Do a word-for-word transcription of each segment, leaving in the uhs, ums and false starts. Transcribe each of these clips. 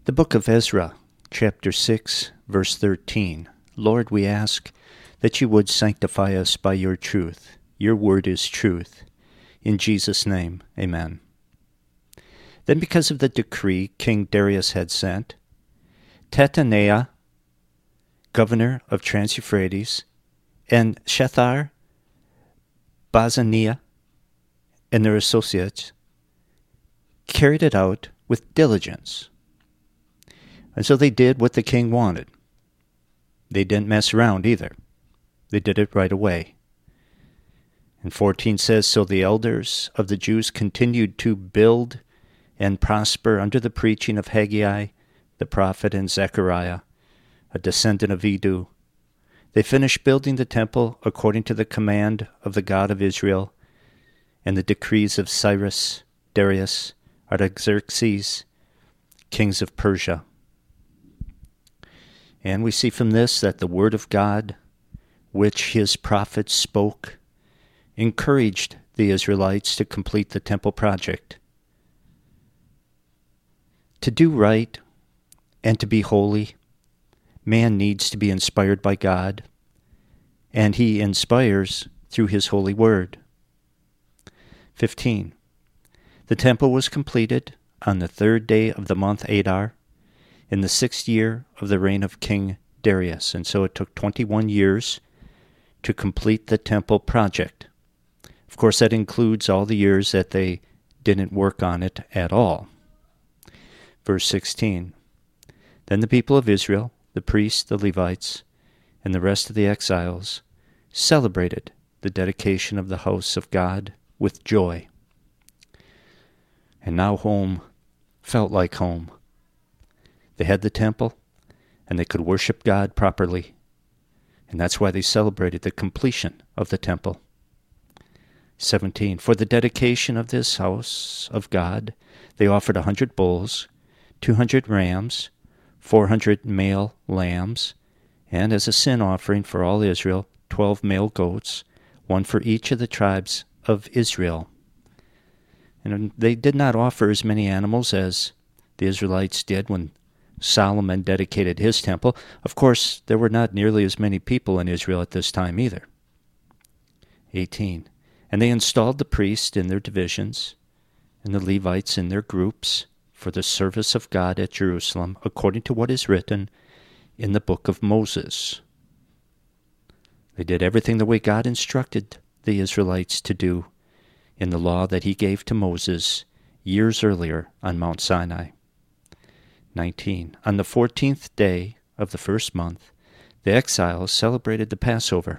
The book of Ezra, chapter six, verse thirteen. Lord, we ask that you would sanctify us by your truth. Your word is truth. In Jesus' name, amen. Then because of the decree King Darius had sent, Tattenai, governor of Trans-Euphrates, and Shethar, Bazaniah, and their associates carried it out with diligence. And so they did what the king wanted. They didn't mess around either. They did it right away. And fourteen says, So the elders of the Jews continued to build and prosper under the preaching of Haggai, the prophet, and Zechariah, a descendant of Iddo. They finished building the temple according to the command of the God of Israel and the decrees of Cyrus, Darius, Artaxerxes, kings of Persia. And we see from this that the word of God, which his prophets spoke, encouraged the Israelites to complete the temple project. To do right and to be holy, man needs to be inspired by God, and he inspires through his holy word. fifteen. The temple was completed on the third day of the month Adar, in the sixth year of the reign of King Darius, and so it took twenty-one years to complete the temple project. Of course, that includes all the years that they didn't work on it at all. Verse sixteen. Then the people of Israel, the priests, the Levites, and the rest of the exiles celebrated the dedication of the house of God with joy. And now home felt like home. They had the temple, and they could worship God properly. And that's why they celebrated the completion of the temple. seventeen. For the dedication of this house of God, they offered a hundred bulls, two hundred rams, four hundred male lambs, and as a sin offering for all Israel, twelve male goats, one for each of the tribes of Israel. And they did not offer as many animals as the Israelites did when Solomon dedicated his temple. Of course, there were not nearly as many people in Israel at this time either. eighteen. And they installed the priests in their divisions, and the Levites in their groups, for the service of God at Jerusalem, according to what is written in the book of Moses. They did everything the way God instructed the Israelites to do in the law that he gave to Moses years earlier on Mount Sinai. nineteen. On the fourteenth day of the first month, the exiles celebrated the Passover.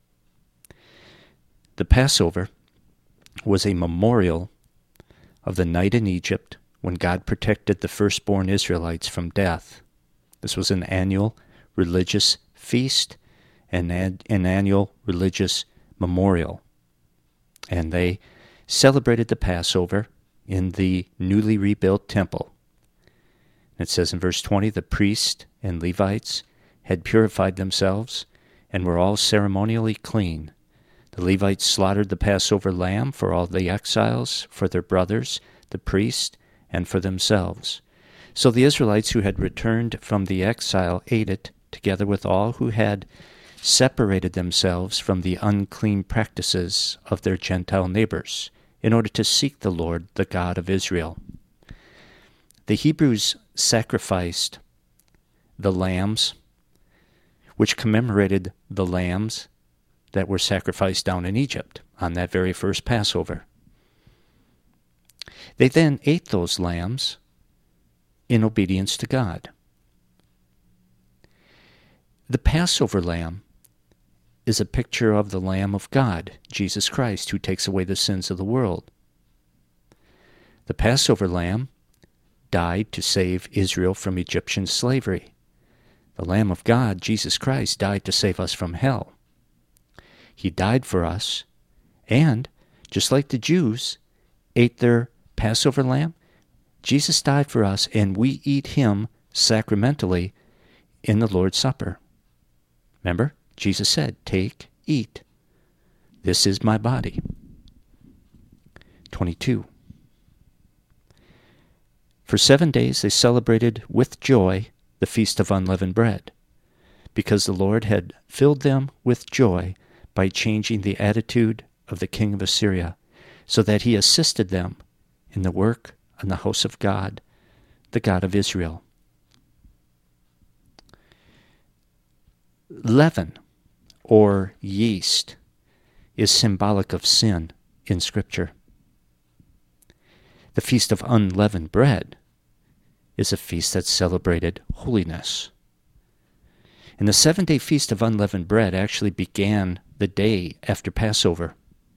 The Passover was a memorial of the night in Egypt when God protected the firstborn Israelites from death. This was an annual religious feast and an annual religious memorial. And they celebrated the Passover in the newly rebuilt temple. It says in verse twenty, the priests and Levites had purified themselves and were all ceremonially clean. The Levites slaughtered the Passover lamb for all the exiles, for their brothers, the priests, and for themselves. So the Israelites who had returned from the exile ate it, together with all who had separated themselves from the unclean practices of their Gentile neighbors, in order to seek the Lord, the God of Israel. The Hebrews sacrificed the lambs, which commemorated the lambs that were sacrificed down in Egypt on that very first Passover. They then ate those lambs in obedience to God. The Passover lamb is a picture of the Lamb of God, Jesus Christ, who takes away the sins of the world. The Passover lamb died to save Israel from Egyptian slavery. The Lamb of God, Jesus Christ, died to save us from hell. He died for us, and, just like the Jews ate their Passover lamb, Jesus died for us, and we eat him sacramentally in the Lord's Supper. Remember, Jesus said, "Take, eat. This is my body." twenty-two. For seven days they celebrated with joy the Feast of Unleavened Bread, because the Lord had filled them with joy by changing the attitude of the king of Assyria, so that he assisted them in the work on the house of God, the God of Israel. Leaven, or yeast, is symbolic of sin in Scripture. The Feast of Unleavened Bread is a feast that celebrated holiness. And the seven-day Feast of Unleavened Bread actually began the day after Passover.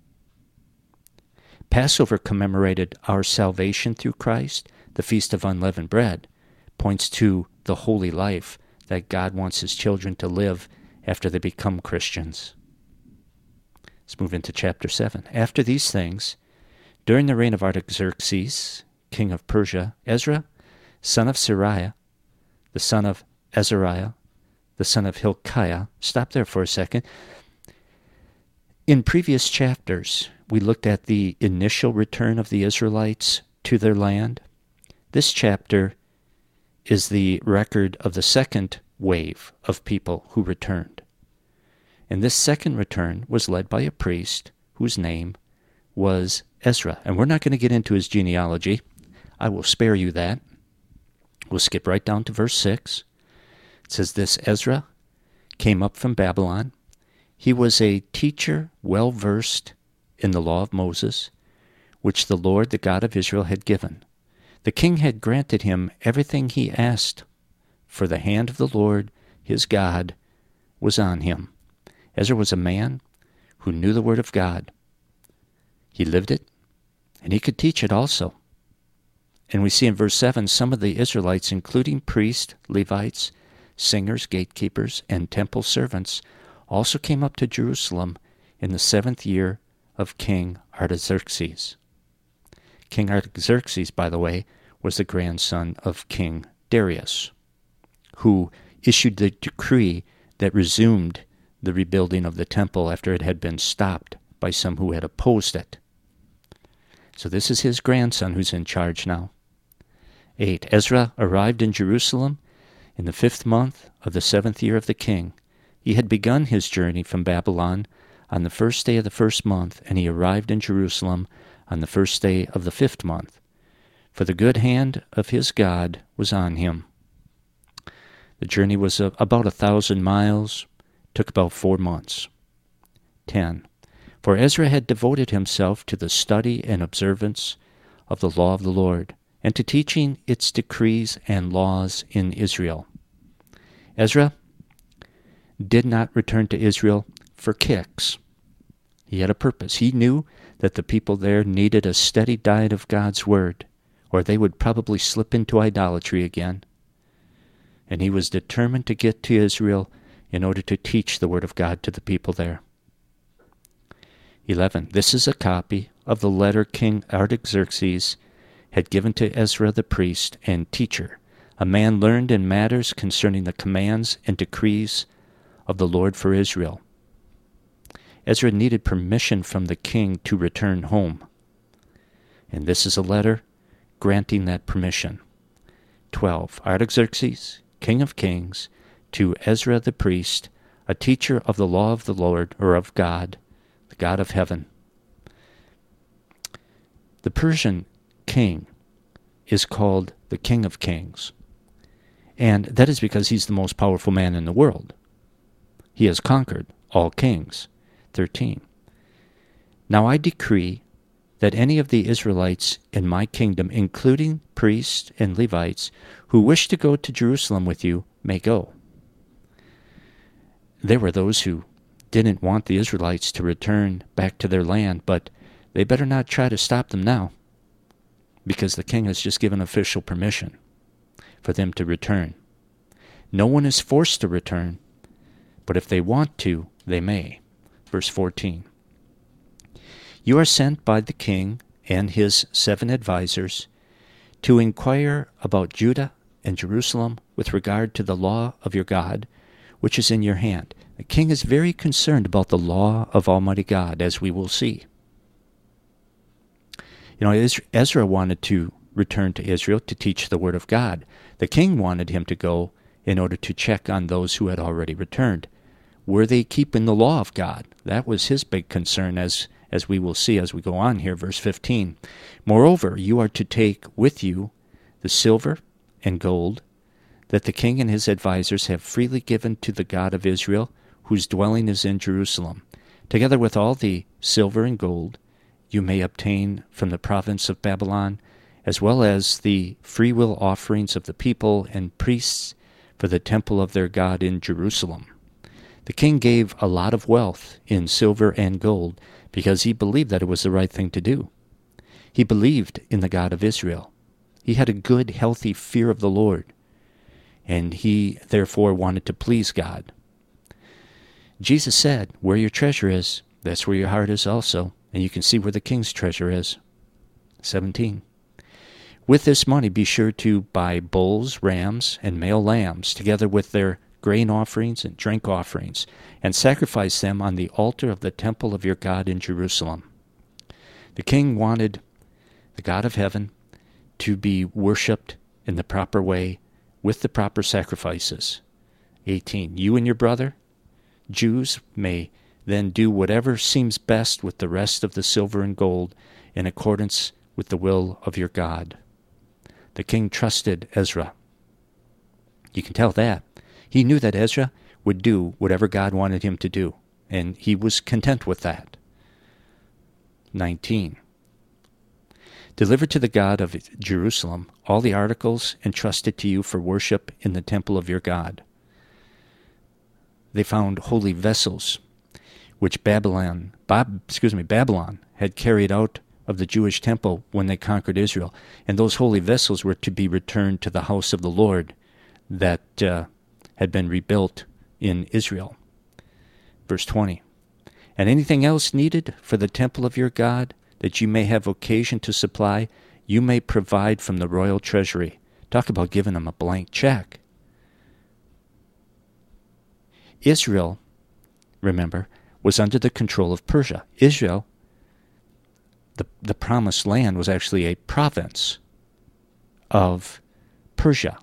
Passover commemorated our salvation through Christ. The Feast of Unleavened Bread points to the holy life that God wants His children to live after they become Christians. Let's move into chapter seven. After these things, during the reign of Artaxerxes, king of Persia, Ezra, son of Sariah, the son of Azariah, the son of Hilkiah. Stop there for a second. In previous chapters, we looked at the initial return of the Israelites to their land. This chapter is the record of the second wave of people who returned. And this second return was led by a priest whose name was Ezra. And we're not going to get into his genealogy. I will spare you that. We'll skip right down to verse six. It says, "This Ezra came up from Babylon. He was a teacher well versed in the law of Moses, which the Lord, the God of Israel, had given. The king had granted him everything he asked, for the hand of the Lord, his God, was on him." Ezra was a man who knew the word of God. He lived it, and he could teach it also. And we see in verse seven, some of the Israelites, including priests, Levites, singers, gatekeepers, and temple servants, also came up to Jerusalem in the seventh year of King Artaxerxes. King Artaxerxes, by the way, was the grandson of King Darius, who issued the decree that resumed the rebuilding of the temple after it had been stopped by some who had opposed it. So this is his grandson who's in charge now. eight. Ezra arrived in Jerusalem in the fifth month of the seventh year of the king. He had begun his journey from Babylon on the first day of the first month, and he arrived in Jerusalem on the first day of the fifth month. For the good hand of his God was on him. The journey was about a thousand miles, took about four months. ten. For Ezra had devoted himself to the study and observance of the law of the Lord, and to teaching its decrees and laws in Israel. Ezra did not return to Israel for kicks. He had a purpose. He knew that the people there needed a steady diet of God's word, or they would probably slip into idolatry again. And he was determined to get to Israel in order to teach the word of God to the people there. eleven. This is a copy of the letter King Artaxerxes had given to Ezra the priest and teacher, a man learned in matters concerning the commands and decrees of the Lord for Israel. Ezra needed permission from the king to return home, and this is a letter granting that permission. twelve. Artaxerxes, king of kings, to Ezra the priest, a teacher of the law of the Lord, or of God, the God of heaven. The Persian king is called the King of Kings, and that is because he's the most powerful man in the world. He has conquered all kings. thirteen. Now I decree that any of the Israelites in my kingdom, including priests and Levites, who wish to go to Jerusalem with you, may go. There were those who didn't want the Israelites to return back to their land, but they better not try to stop them now, because the king has just given official permission for them to return. No one is forced to return, but if they want to, they may. Verse fourteen. You are sent by the king and his seven advisers to inquire about Judah and Jerusalem with regard to the law of your God, which is in your hand. The king is very concerned about the law of Almighty God, as we will see. You know, Ezra wanted to returned to Israel to teach the word of God. The king wanted him to go in order to check on those who had already returned. Were they keeping the law of God? That was his big concern, as, as we will see as we go on here, verse fifteen. Moreover, you are to take with you the silver and gold that the king and his advisers have freely given to the God of Israel, whose dwelling is in Jerusalem. Together with all the silver and gold you may obtain from the province of Babylon, as well as the freewill offerings of the people and priests for the temple of their God in Jerusalem. The king gave a lot of wealth in silver and gold because he believed that it was the right thing to do. He believed in the God of Israel. He had a good, healthy fear of the Lord, and he therefore wanted to please God. Jesus said, where your treasure is, that's where your heart is also, and you can see where the king's treasure is. seventeen. With this money be sure to buy bulls, rams, and male lambs, together with their grain offerings and drink offerings, and sacrifice them on the altar of the temple of your God in Jerusalem. The king wanted the God of heaven to be worshipped in the proper way with the proper sacrifices. eighteen. You and your brother, Jews, may then do whatever seems best with the rest of the silver and gold in accordance with the will of your God. The king trusted Ezra. You can tell that. He knew that Ezra would do whatever God wanted him to do, and he was content with that. nineteen. Deliver to the God of Jerusalem all the articles entrusted to you for worship in the temple of your God. They found holy vessels, which Babylon, Bob, excuse me, Babylon had carried out of the Jewish temple when they conquered Israel, and those holy vessels were to be returned to the house of the Lord that uh, had been rebuilt in Israel. Verse twenty. And anything else needed for the temple of your God that you may have occasion to supply, you may provide from the royal treasury. Talk about giving them a blank check. Israel, remember, was under the control of Persia. Israel, the, the promised land, was actually a province of Persia.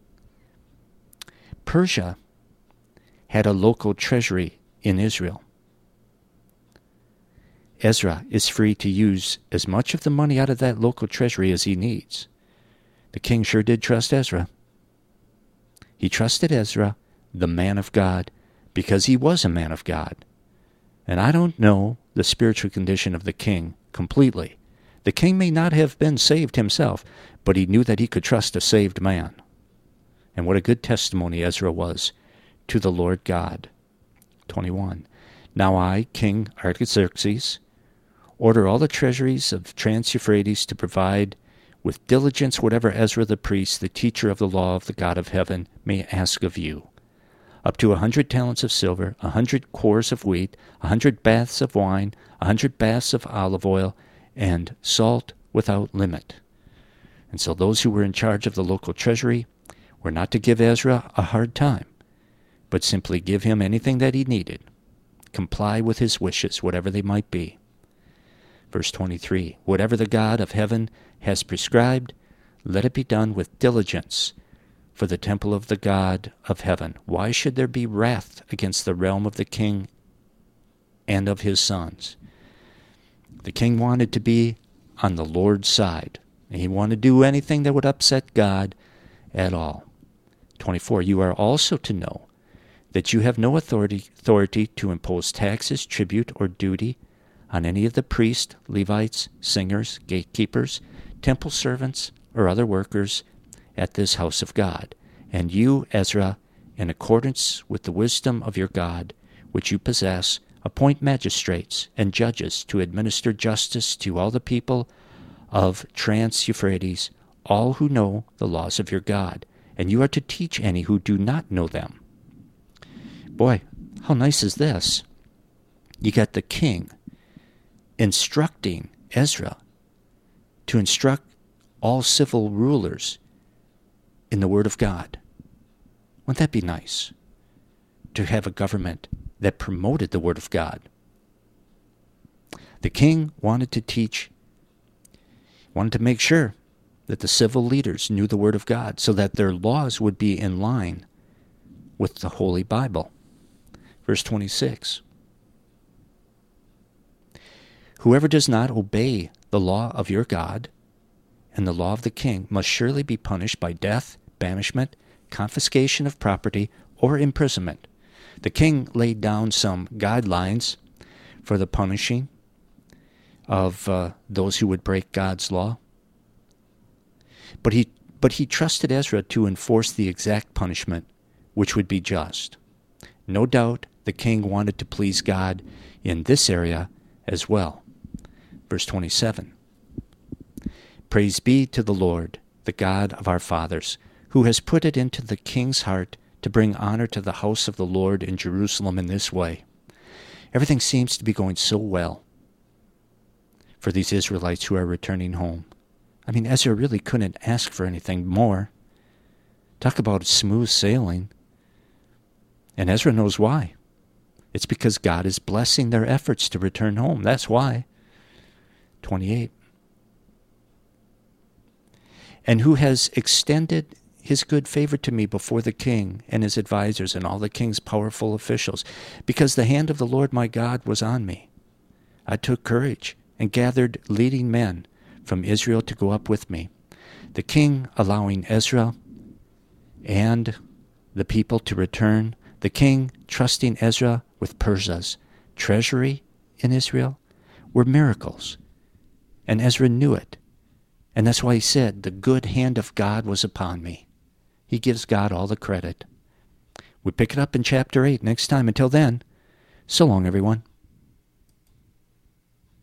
Persia had a local treasury in Israel. Ezra is free to use as much of the money out of that local treasury as he needs. The king sure did trust Ezra. He trusted Ezra, the man of God, because he was a man of God. And I don't know the spiritual condition of the king completely. The king may not have been saved himself, but he knew that he could trust a saved man. And what a good testimony Ezra was to the Lord God. twenty-one. Now I, King Artaxerxes, order all the treasuries of Trans-Euphrates to provide with diligence whatever Ezra the priest, the teacher of the law of the God of heaven, may ask of you. Up to a hundred talents of silver, a hundred cores of wheat, a hundred baths of wine, a hundred baths of olive oil, and salt without limit. And so those who were in charge of the local treasury were not to give Ezra a hard time, but simply give him anything that he needed. Comply with his wishes, whatever they might be. Verse twenty-three, whatever the God of heaven has prescribed, let it be done with diligence for the temple of the God of heaven. Why should there be wrath against the realm of the king and of his sons? The king wanted to be on the Lord's side, and he wanted to do anything that would upset God at all. twenty-four, you are also to know that you have no authority, authority to impose taxes, tribute, or duty on any of the priests, Levites, singers, gatekeepers, temple servants, or other workers at this house of God. And you, Ezra, in accordance with the wisdom of your God, which you possess, appoint magistrates and judges to administer justice to all the people of Trans-Euphrates, all who know the laws of your God. And you are to teach any who do not know them. Boy, how nice is this? You got the king instructing Ezra to instruct all civil rulers in the Word of God. Wouldn't that be nice? To have a government that promoted the Word of God. The king wanted to teach, wanted to make sure that the civil leaders knew the Word of God so that their laws would be in line with the Holy Bible. Verse twenty-six. Whoever does not obey the law of your God and the law of the king must surely be punished by death, banishment, confiscation of property, or imprisonment. The king laid down some guidelines for the punishing of uh, those who would break God's law. But he, but he trusted Ezra to enforce the exact punishment which would be just. No doubt the king wanted to please God in this area as well. Verse twenty-seven. Praise be to the Lord, the God of our fathers, who has put it into the king's heart to bring honor to the house of the Lord in Jerusalem in this way. Everything seems to be going so well for these Israelites who are returning home. I mean, Ezra really couldn't ask for anything more. Talk about smooth sailing. And Ezra knows why. It's because God is blessing their efforts to return home. That's why. twenty-eight. And who has extended his good favor to me before the king and his advisers and all the king's powerful officials, because the hand of the Lord my God was on me. I took courage and gathered leading men from Israel to go up with me, the king allowing Ezra and the people to return, the king trusting Ezra with Persia's treasury in Israel, were miracles. And Ezra knew it. And that's why he said, the good hand of God was upon me. He gives God all the credit. We pick it up in chapter eight next time. Until then, so long, everyone.